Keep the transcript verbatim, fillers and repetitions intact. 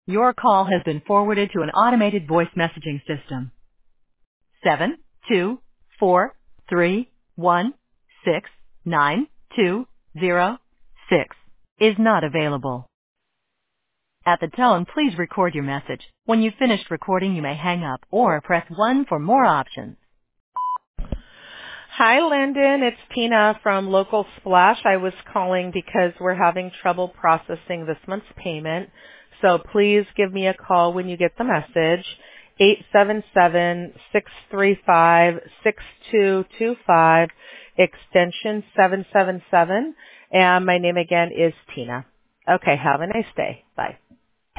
Your call has been forwarded to an automated voice messaging system. Seven two four three one six nine two zero six is not available. At the tone, please record your message. When you've finished recording, you may hang up or press one for more options. Hi, Landon. It's Tina from Local Splash. I was calling because we're having trouble processing this month's payment. So please give me a call when you get the message. eight seven seven, six three five, six two two five, extension seven seven seven. And my name again is Tina. Okay, have a nice day. Bye.